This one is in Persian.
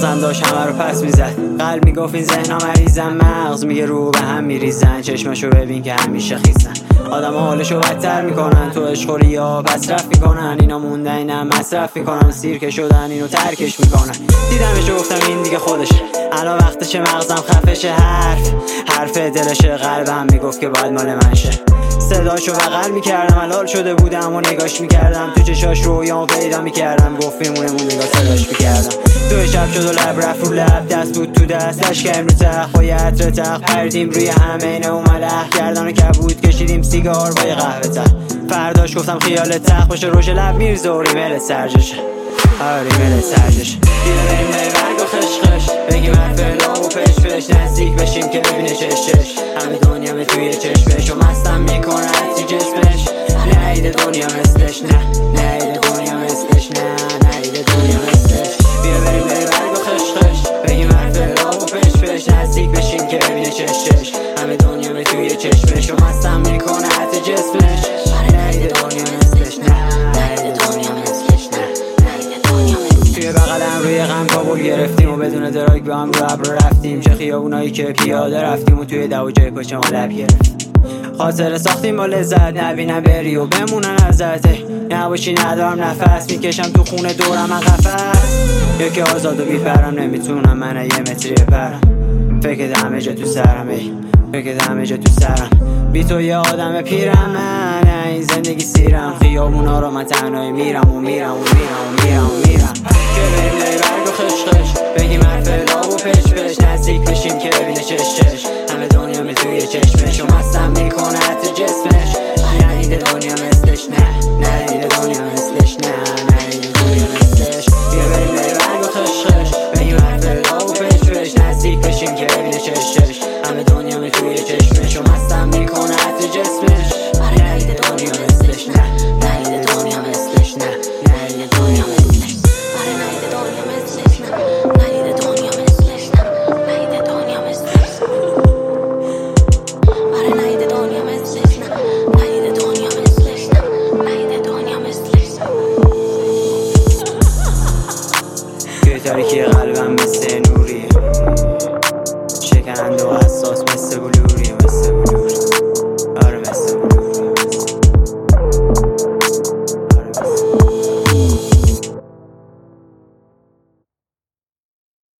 مغزم داشت همه رو پس میزد. قلب میگفت این ذهنا مریضن، مغز میگه رو به هم میریزن. چشمشو ببین که همیشه خیسن، آدم حالشو بدتر میکنن. تو عشق یا پسرف میکنن، اینا موندن اینم مصرف میکنن. سیرکه شدن اینو ترکش میکنن. دیدمشو گفتم این دیگه خودشه، الان وقتشه مغزم خفشه. حرف دلشه، قلبم میگفت که باید مال من شه. صداشو بغل میکردم، حلال شده بودم و نگاش میکردم. تو چشاش رویامو پیدا میکردم، گفت میمونه نگاه صداش میکردم. تو شب شد و لب رفت رو لب، دست بود تو دست، لشکریم رو تخت با یه عطر تخت. پردیم روی همه اینه و ملح کردن و کبود کشیدیم سیگار با یه قهوه تخت. فرداش گفتم خیال تخت باشه، روش لب میرزه و ریمل سرجشه. ریمل سرجشه. دیده بریم برگ و خشخش، بگیم حرف لا و پش نزدیک بشیم که ببینه چشش. همه دنیا به توی چشمش و مستم میکنه حتی جسمش. نهیده دنیا مثلش، نهیده دنیا مثلش، نهیده دنیا مثلش. بیا بریم برگ و خشخش، بگیم حرف لا و پش نزدیک بشیم که ببینه چشش. همه دنیا به توی چشمش و مستم میکنه حتی جسمش. نهیده دنیا مثلش، نهیده دنیا مثلش، نهیده دنیا مثلش. توی بغلم روی غم کابل گرفتیم و بدون دراگ با هم رو ابر رفتیم. چه خیابونایی که پیاده رفتیم و توی دو جای پاچه ما لب گرفتیم. خاطره ساختیم با لذت، نبینم بری و بمونن ازت. نباشی ندارم نفس، میکشم تو خونه دورم من قفس. یکی آزاد و بیپرم، نمیتونم من یه متری بپرم. فکر همه جا تو سرم، فکر همه جا تو سرم. بی تو یه آدم پیرم، من این زندگی سیرم. خیابونا رو من تنهایی میرم و میرم و میرم و میرم و میرم. که بریم برگ و خشخش، بگیم حرف لا و پش نزدیک بشیم که ببینه چشش. همه دنیا می توی چشمش و مستم میکنه حتی جسمش. نهیده دنیا مثلش، نهیده دنیا مثلش، نهیده دنیا مثلش. بیا بریم برگ و خشخش، بگیم حرف لا و پش نزدیک بشیم که ببینه چشش. همه دنیا می توی چشمش و مستم میکنه حتی جسمش. نهیده دنیا مثلش، نهیده دنیا مثلش، نهیده دنیا مثلش. نهیده دنیا مثلش، نهیده دنیا مثلش، نهیده دنیا مثلش. نهیده دنیا مثلش، نهیده دنیا مثلش، نهیده دنیا مثلش. توی تاریکی قلبم مثل نوریه، شکننده و حساس مثل بلوری، مثل بلوری. آره مثل